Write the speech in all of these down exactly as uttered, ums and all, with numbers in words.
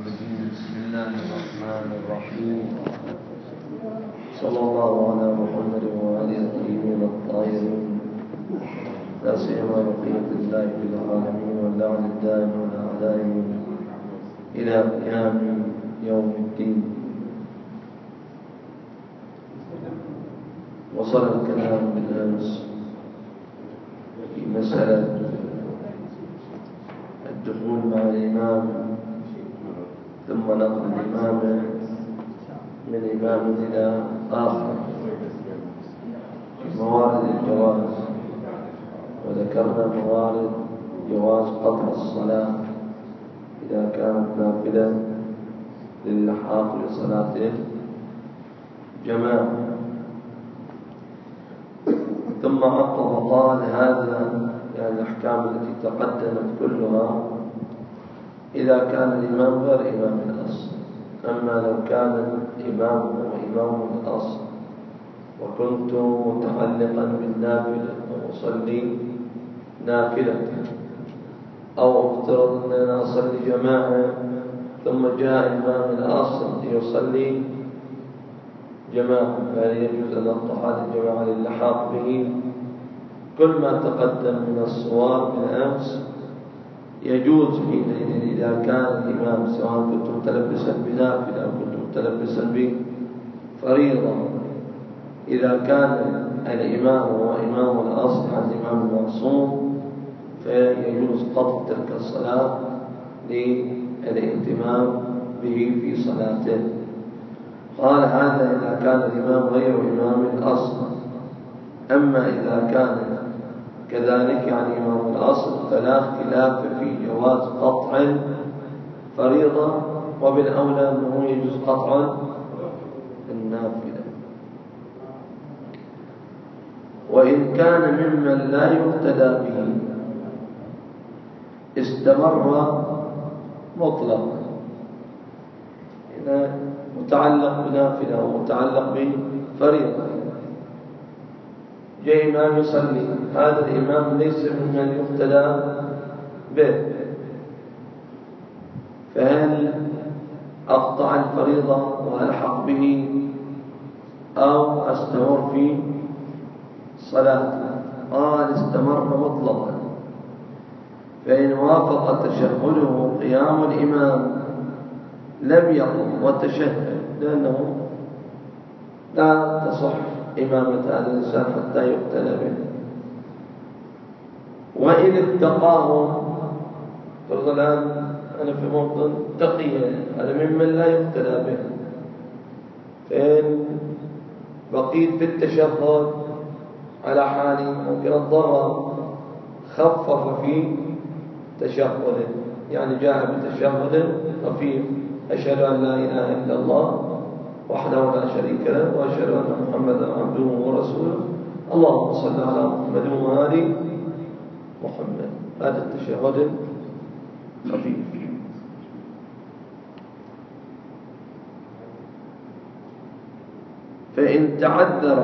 الرجيم. بسم الله الرحمن الرحيم. صلى الله على محمد وعلى الطيبين الطاهرين، لا سيما بقية الله في العالمين واللعن الدائم والأعدائهم إلى قيام يوم الدين. وصل الكلام بالأمس في مسألة الدخول مع الإمام ثم نقل الإمام من إمام إلى آخر في موارد الجواز، وذكرنا موارد جواز قطع الصلاة إذا كانت نافلة للحاق لصلاة الجماعة. ثم عقب وقال هذا يعني الأحكام التي تقدمت كلها إذا كان الإمام غير إمام الأصل. أما لو كان الإمام هو إمام الأصل وكنت متعلقا بالنافلة وأصلي نافلة، أو افترض أن أنا أصلي جماعة ثم جاء إمام الأصل ليصلي جماعة، فهل يجوز أن أقطع هذه الجماعة للحاق به؟ كل ما تقدم من الصور بالأمس يجوز حينئذ إذا كان الإمام، سواء كنت متلبسا بنافلة أو كنت متلبسا بفريضة، إذا كان الإمام هو إمام الأصل عن الإمام المعصوم فيجوز قطع تلك الصلاة للاهتمام به في صلاته. قال هذا إذا كان الإمام غير إمام الأصل. أما إذا كان كذلك يعني إمام الأصل فلا اختلاف في جواز قطع فريضة، وبالأولى أنه يجوز قطع النافلة. وإن كان ممن لا يقتدى به استمر مطلق، إذا متعلق بنافلة ومتعلق بفريضة، جاء إمام يصلي، هذا الإمام ليس ممن يقتدى به، فهل أقطع الفريضة وألحق به أو أستمر في صلاته؟ قال استمر مطلقا، فإن وافق تشهده قيام الإمام لم يقم وتشهد، لأنه لا تصح إمامة هذا الإنسان حتى يقتدى به. وإن اتقاه، فرض الآن أنا في موطن تقية، هذا ممن لا يقتدى به، فإن بقيت في التشهد على حالي ممكن الضرر، خفف في تشهده، يعني جاء بتشهد خفيف، أشهد أن لا إله إلا الله وحده لا شريك له وأشهد أن محمدا عبده ورسوله اللهم صل على محمد وآل محمد، هذا التشهد خفيف. فإن تعذر،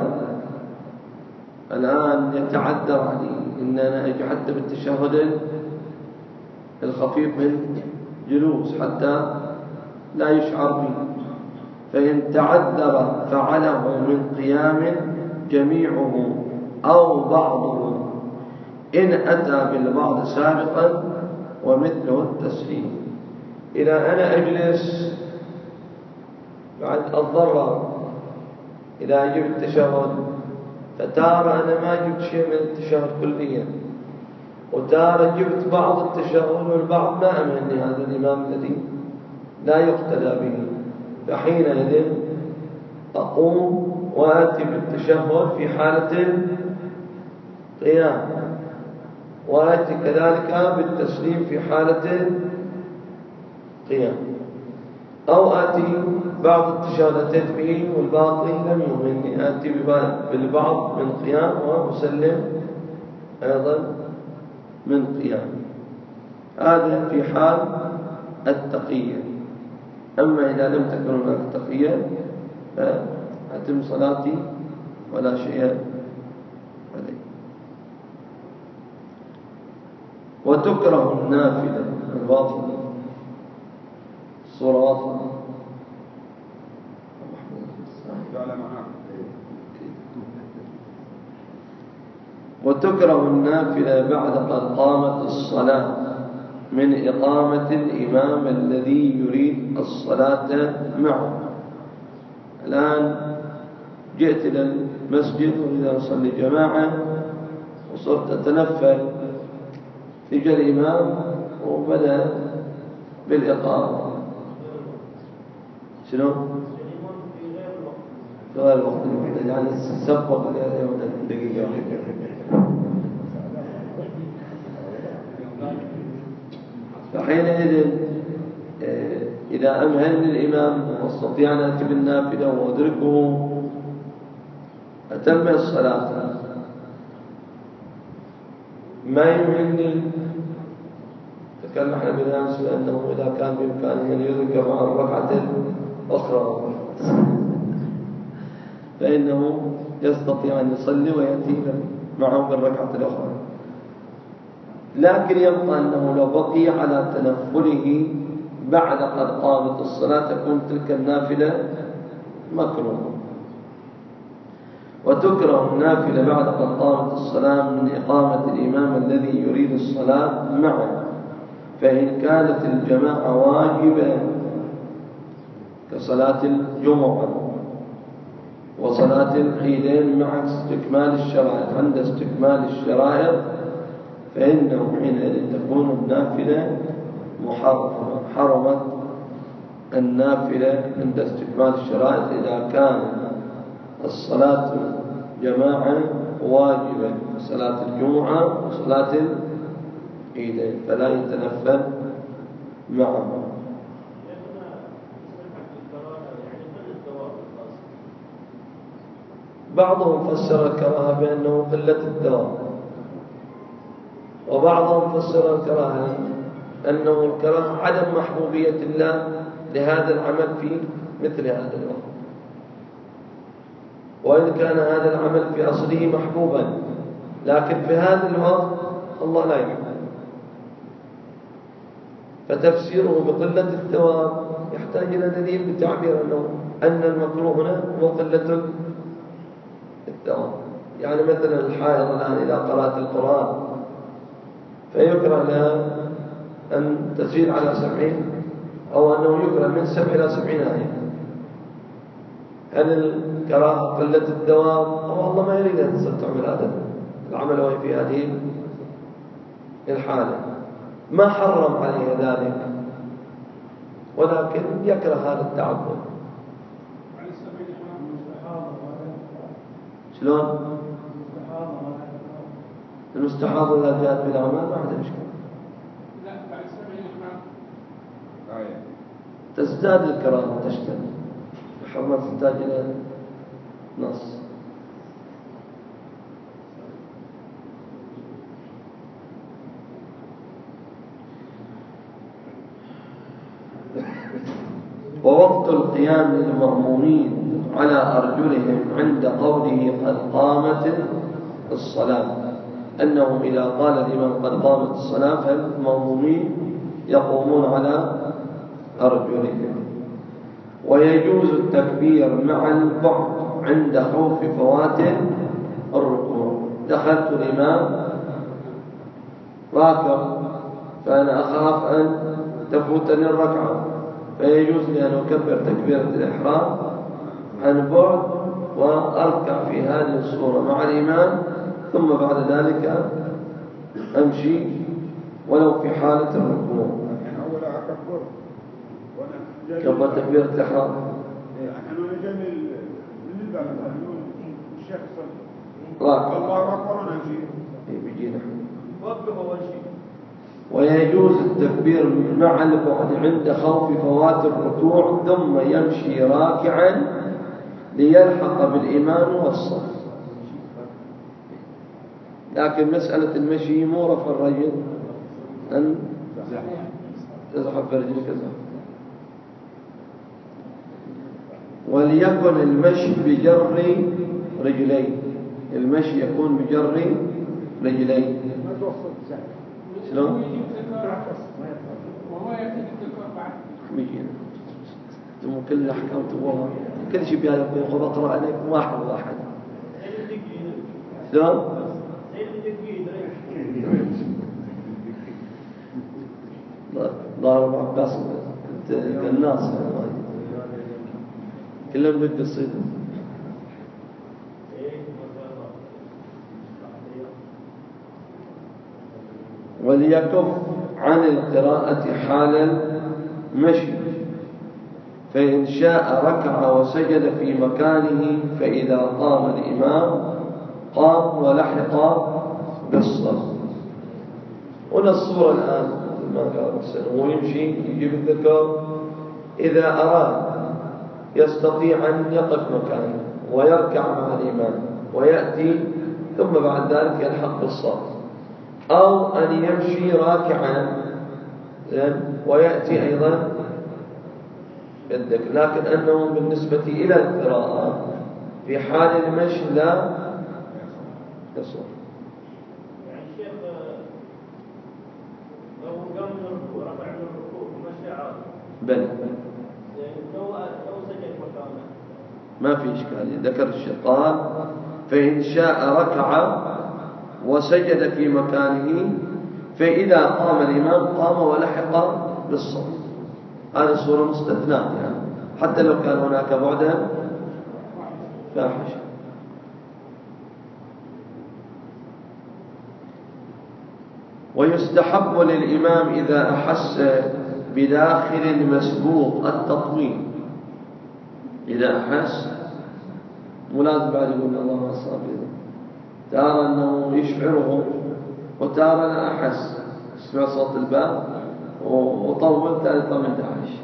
الآن يتعذر علي إن أنا أجعد بالتشهد الخفيف من جلوس حتى لا يشعر به، فإن تعذر فعله من قيام جميعه أو بعضه إن أتى بالبعض سابقا ومثله التسليم. إذا أنا أجلس بعد الضرر، إذا أجب التشهد، فتارة أنا ما جبت شيء من التشهد كليا، وتارة جبت بعض التشهد والبعض ما أمني هذا الإمام الذي لا يقتدى به، فحينئذ أقوم وآتي بالتشهد في حالة القيام، وآتي كذلك بالتسليم في حالة القيام، أو آتي بعض التشهدات به والباقي لم يهمني، آتي بالبعض من قيام ومسلم أيضا من قيام. هذا في حال التقية. أما إذا لم تكن هناك تقية فأتم صلاتي ولا شيء عليه. وتكره النافلة الباطلة الصورة واضحة. وتكره النافلة بعد قد قامت الصلاة من إقامة الإمام الذي يريد الصلاة معه. الآن جئت إلى المسجد وإذا أصلي جماعة وصرت أتنفل، يجي الإمام وبدأ بالإقامة. شنو؟ في غير الوقت المحدد، يعني سبق دقيقة. فحينئذ إذا أمهلني الإمام واستطيع أن أتي بالنافلة وأدركه أتم الصلاة، ما يمهلني تكلمنا بالأمس بأنه إذا كان بإمكانه أن يدرك مع الركعة الأخرى فإنه يستطيع أن يصلي ويأتي معه بالركعة الأخرى. لكن يبقى أنه لو بقي على تنفله بعد قد قامت الصلاة تكون تلك النافلة مكروهة. وتكره النافلة بعد قد قامت الصلاة من إقامة الإمام الذي يريد الصلاة معه، فإن كانت الجماعة واجبة كصلاة الجمعة وصلاة العيدين مع استكمال الشرائط، عند استكمال الشرائط فإنه حينئذ تكون النافلة محرمة. حرمت النافلة عند استكمال الشرائط إذا كان الصلاة جماعة واجبة، صلاة الجمعة وصلاة العيدين، فلا يتنفل معها. بعضهم فسر الكراهة بأنه قلة الدوام، وبعضهم فسر الكراهة أنه الكراهة عدم محبوبية الله لهذا العمل في مثل هذا الوقت، وإن كان هذا العمل في أصله محبوبا لكن في هذا الوقت الله لا يحب. فتفسيره بقلة الثواب يحتاج إلى دليل بتعبير أنه أن المكروه هنا هو قلة الثواب. يعني مثلا الحائض الآن إذا قرأت القرآن فيكره لها أن تزيد على سبعين، أو أنه يكره من سبع إلى سبعين آية. هل الكراهة قلة الدوام أو الله ما يريد أن تعمل هذا العمل وهي في هذه الحالة؟ ما حرم عليها ذلك، ولكن يكره هذا التعبد. شلون؟ المستحاضة إذا جاءت بالأعمال ما عندها مشكلة، تزداد الكراهة وتشتد، الحرمة تحتاج إلى نص. ووقت القيام للمأمومين على أرجلهم عند قوله قد قامت الصلاة، أنهم إذا قال الإمام قد قامت الصلاة فالمأمومين يقومون على أرجلهم. ويجوز التكبير مع البعد عند خوف فوات الركوع. دخلت الإمام راكع فأنا أخاف أن تفوتني الركعة، فيجوز لي أن أكبر تكبيرة الإحرام عن بعد وأركع في هذه الصورة مع الإمام، ثم بعد ذلك أمشي ولو في حالة الركوع. كبر تكبيرة الإحرام. ويجوز التكبير مع البعد عند خوف فوات الركوع، ثم يمشي راكعا ليلحق بالإمام والصف. لكن مسألة المشي مو رفع الرجل أن تزحف برجلك زحف. وليكن المشي بجر رجلين، المشي يكون بجر رجلين. شلون؟ بيجينا ثم كل الأحكام تبوها كل شيء بهذا الطريقة بقرأ عليكم واحد واحد شلون؟ ضارب عباس كنت قناص كلهم ضد الصيد. وليكف عن القراءة حال المشي، فإن شاء ركع وسجد في مكانه، فإذا قام الإمام قام ولحق بالصف. هنا الصورة الآن ما قال هو يمشي يجيب الذكر، إذا أراد يستطيع أن يقف مكانه ويركع مع الإمام ويأتي ثم بعد ذلك يلحق بالصف، أو أن يمشي راكعا ويأتي أيضا بالذكر، لكن أنه بالنسبة إلى القراءة في حال المشي لا يصح. يعني الشيخ لو قام من الركوع رفع من الركوع ومشي عادي بل لو لو سجد مكانه ما في إشكال. ذكر الشيطان فإن شاء ركع وسجد في مكانه، فإذا قام الإمام قام ولحق بالصف. هذه صورة مستثناة يعني حتى لو كان هناك بعدا فاحشا. ويستحب للإمام إذا أحس بداخل المسبوق التطويل، إذا أحس ولازم بعد يقول الله أصابه، ترى أنه يشعره وترى أنا أحس اسمع صوت الباب وطول ثالث ثمانية عشر.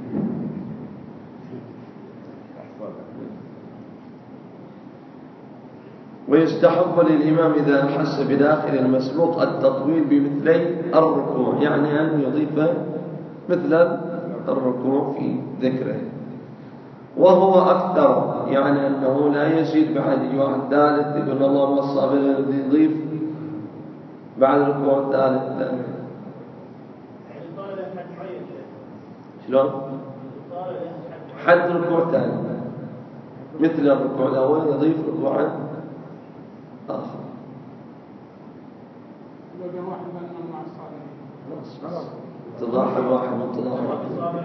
ويستحب للإمام إذا أحس بداخل المسبوق التطويل بمثلي الركوع، يعني أن يضيف مثل الركوع في ذكره، وهو أكثر، يعني أنه لا يزيد بعد يجي واحد ثالث يقول الله ما الصابر يضيف بعد الركوع الثالث لا. شلون؟ حد ركوع ثاني مثل الركوع الأول يضيف ركوعا آخر. تضاحى واحد من تضاحى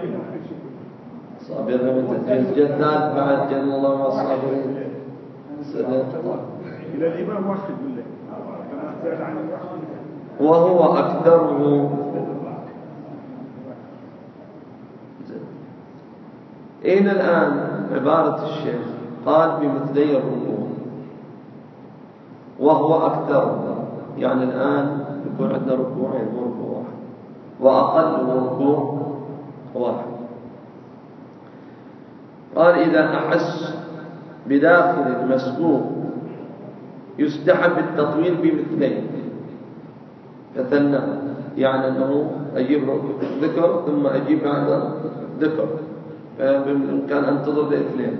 صابرين من تدريس جدات بعد جل الله مع الصابرين سنة. إلى الإمام واحد بالله وهو أكثره. أين الآن عبارة الشيخ قال بمثلي الركوع وهو أكثر، يعني الآن يكون عندنا ركوعين مو ركوع واحد، وأقل ركوع واحد. قال إذا أحس بداخل المسبوق يستحب التطويل بمثلين فثنى، يعني أنه أجيب ذكر ثم أجيب بعد ذكر، فبالإمكان أن تضرب لاثنين.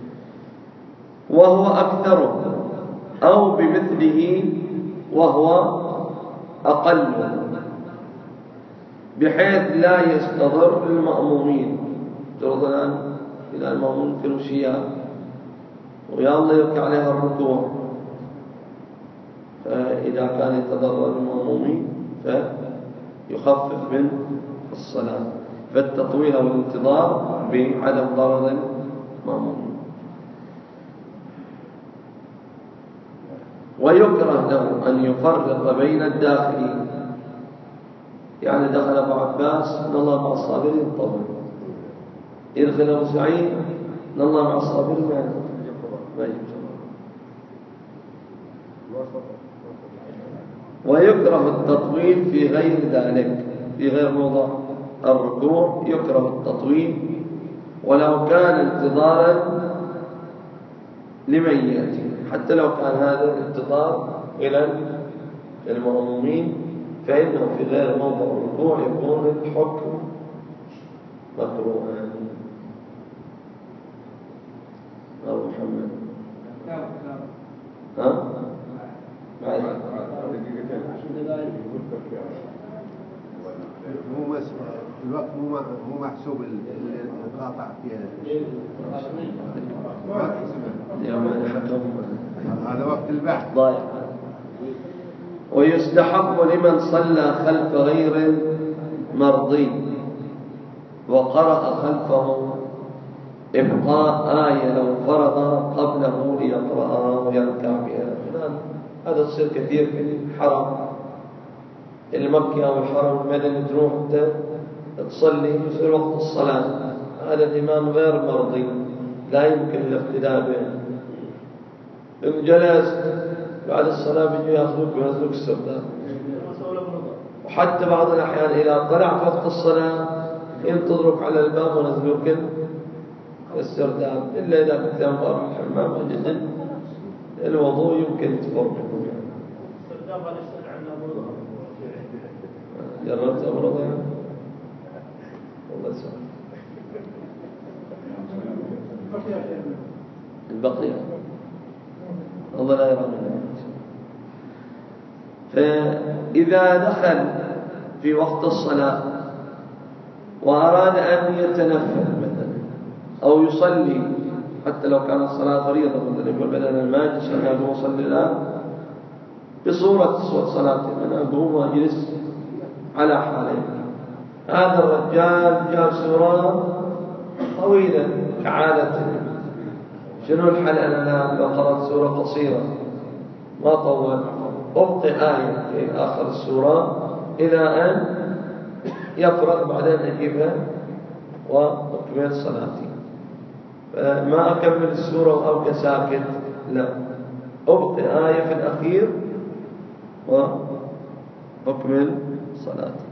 وهو أكثر أو بمثله وهو أقل، بحيث لا يستضر المأمومين. ترضى الآن إلى المأموم يمكن شيئا ويا الله يركع عليها الركوع، فإذا كان يتضرر المأمومين فيخفف من الصلاة، فالتطويل والانتظار بعدم ضرر المأمومين. ويكره له أن يفرق بين الداخلين، يعني دخل أبو عباس إن الله مع الصابرين طول، يدخل أبو سعيد إن الله مع الصابرين ما يجب. ويكره التطويل في غير ذلك، في غير موضع الركوع يكره التطويل ولو كان انتظارا لمن يأتي، حتى لو كان هذا الانتظار إلى المأمومين، فإنه في غير موضع الركوع يكون الحكم مكروها. أبو محمد ها؟ مو مسمى الوقت مو مو محسوب القاطع فيها. هذا وقت البحث ضايع. ويستحب لمن صلى خلف غير مرضي وقرأ خلفه إبقاء آية لو فرض قبله ليقرأها ويركع بها. هذا تصير كثير في الحرم المكي أو الحرم المدني، تروح تصلي في وقت الصلاة، هذا الإمام غير مرضي لا يمكن الاقتداء به. إن جلس بعد الصلاة بيجوا ياخذوك وينزلوك السرداب. وحتى بعض الأحيان إذا طلع في وقت الصلاة ينتظرك على الباب ونزلوك السرداب، إلا إذا كنت أمر الحمام وجد الوضوء يمكن تفرق. السرداب هذا يسأل عنه أمرضه. جربت أمرضه يعني؟ والله سؤال. البقية الله لا يرى منه. فإذا دخل في وقت الصلاة وأراد أن يتنفل مثلا أو يصلي، حتى لو كانت الصلاة فريضة مثلا، يقول بدل ما أجلس أنا أقوم أصلي الآن بصورة صوت صلاتي، أنا أقوم وأجلس على حالين. هذا الرجال جاب سورة طويلة كعادته، شنو الحل؟ أنا لو قرأت سورة قصيرة ما طول، أبقي آية في آخر السورة إلى أن يفرغ، بعدين أجيبها وأكمل صلاتي. فما أكمل السورة وأبقى ساكت، لا، أبقي آية في الأخير وأكمل صلاتي.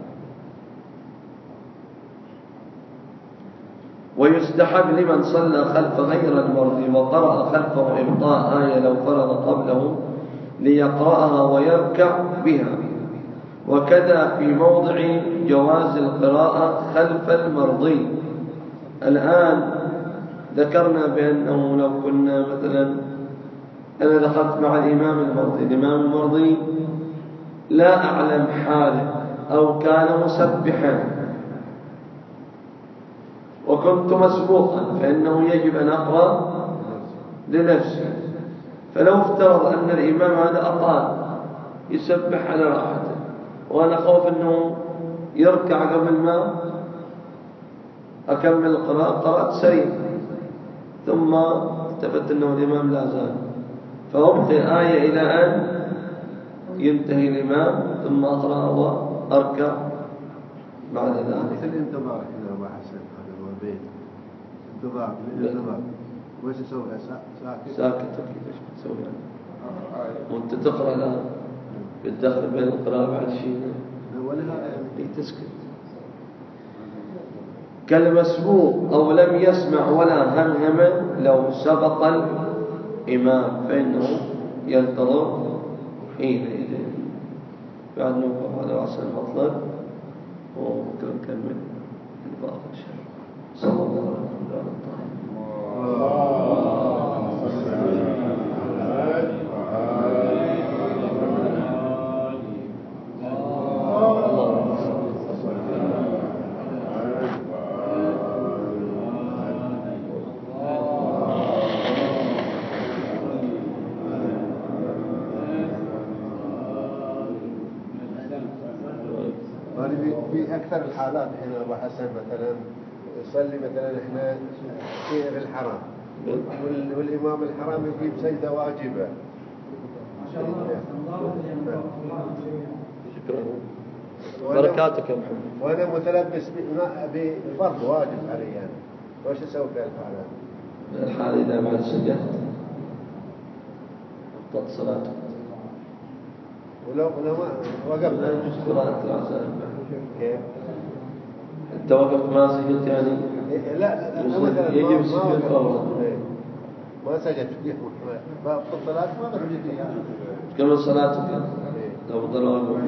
ويستحب لمن صلى خلف غير المرضي وقرأ خلفه إبقاء آية لو فرض قبله ليقرأها ويركع بها، وكذا في موضع جواز القراءة خلف المرضي. الآن ذكرنا بأنه لو كنا مثلا أنا دخلت مع الإمام المرضي، الإمام المرضي لا أعلم حاله أو كان مسبحا وكنت مسبوقا، فإنه يجب أن أقرأ لنفسي. فلو افترض أن الإمام هذا أطال يسبح على راحته وأنا خوف أنه يركع قبل ما أكمل القراءة، قرأت سريع ثم التفت أنه الإمام لا زال، فأبقي آية إلى أن ينتهي الإمام ثم أقرأ وأركع بعد ذلك. الانتظار هنا أبو حسن هذا هو بين انتظار الانتظار وش يسوي؟ ساكت ساكت كيف ايش بتسوي يعني؟ وانت تقرأ الآن بتدخل بين القراءة بعد شيء ولا تسكت. كالمسبوق أو لم يسمع ولا همهم لو سبق الإمام فإنه ينتظر حينئذ. بعد نوقف على رأس المطلب وممكن نكمل الباقي إن شاء الله. صلى الله عليه وسلم. في أكثر الحالات هنا أبو حسن مثلا يصلي مثلا إحنا في الحرم والإمام الحرام يجيب سجدة واجبة. شكرا بركاتك يا محمد. وأنا متلبس بفرض واجب علي يعني، وش أسوي في الحالة؟ الحالة إذا ما سجدت أبطلت صلاتك. ولو ولو ما وقفت قراءة العزاء كيف؟ أنت وقفت ما سجدت يعني؟ لا مثلا يجب السجود فورا. ما سجدت فأبطل صلاتك ما بسجد يعني. كمل صلاتك لو ضروري.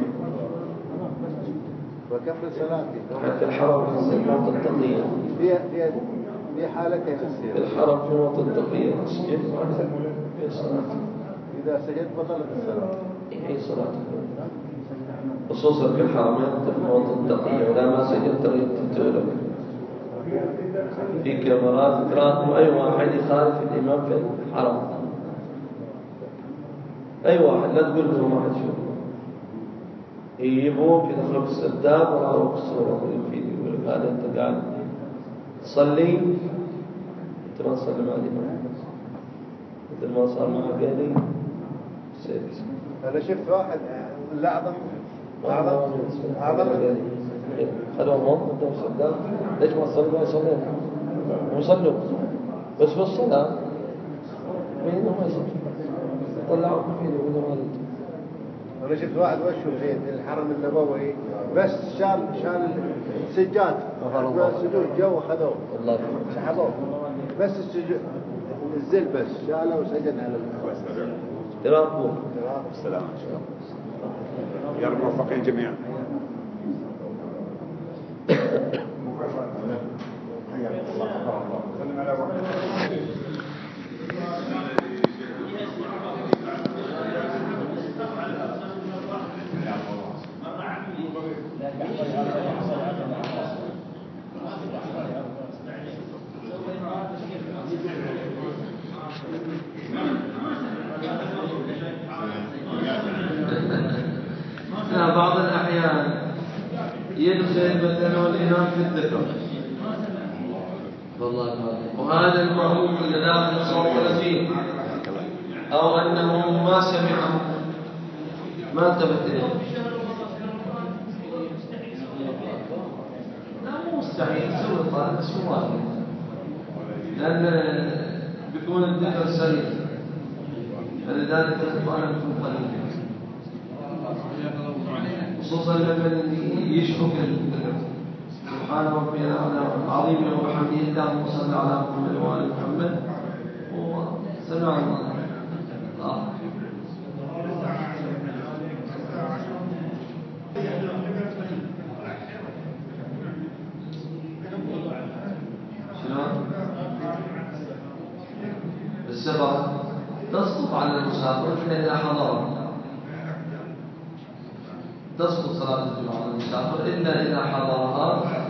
وكمل صلاتي. حتى الحرم في موطن التقية. في في في حالتين تصير. الحرم في موطن التقية تسجد في صلاتك. إذا سجدت بطلت الصلاة. أي صلاتك. خصوصا في الحرمين تفوت التقية ولا ما سجلت تقتلك في كاميرات تراقب أي واحد يخالف الإمام في الحرم، أي واحد لا تقول له ما حد يشوفه، يجيبوك يدخلوك السرداب وراوك الصورة ويفيد يقول لك هذا أنت قاعد تصلي أنت ما تصلي مع الإمام مثل ما صار مع غيري سيد. أنا شفت واحد الأعظم أعظم أعظم خلوا الموت بدهم سرداب، ليش ما تصلوا ما يصلون ويصلوا بس في الصلاة مين ما يصلوا طلعوا كفيل ولا ما يصلوا. أنا شفت واحد وشه زين في الحرم النبوي بس شال شال السجاد السجود جو خذوه والله سحبوه بس السجود الزل بس شاله وسجد على الأرض. يراقبوه. السلام إن شاء الله. يا رب موفقين جميعا. بعض الأحيان يدخل مثلا والإمام في الذكر والله وهذا المأموم اللي داخل صوت فيه أو أنه ما سمعه ما انتبه إليه لا مو مستحيل يسوي الطالب بس مو واجب لأن بيكون الذكر سريع فلذلك الطالب يكون قليل خصوصا لمن يشبك سبحان ربي العظيم وبحمده اللهم صل على محمد وآل محمد وسمع الله آه. شلون؟ بالسبب تسقط على المسافر إذا حضر تسقط صلاة الجمعة على المسافر إلا إذا حضرها